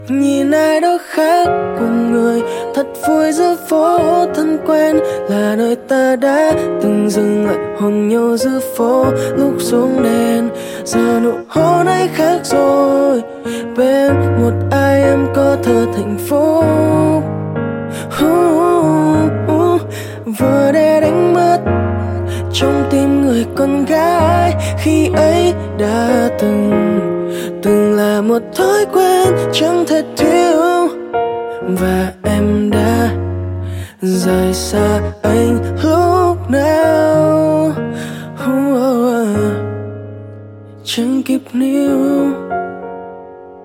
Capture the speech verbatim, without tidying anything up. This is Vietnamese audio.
Nhìn ai đó khác cùng người thật vui giữa phố thân quen, là nơi ta đã từng dừng lại hôn nhau giữa phố lúc xuống đèn. Giờ nụ hôn ấy khác rồi, bên một ai em có thật hạnh phúc. uh, uh, Vừa để đánh mất trong tim người con gái khi ấy đã từng từng là một thói quen chẳng thể thiếu, và em đã rời xa anh lúc nào. uh, uh, Chẳng kịp níu.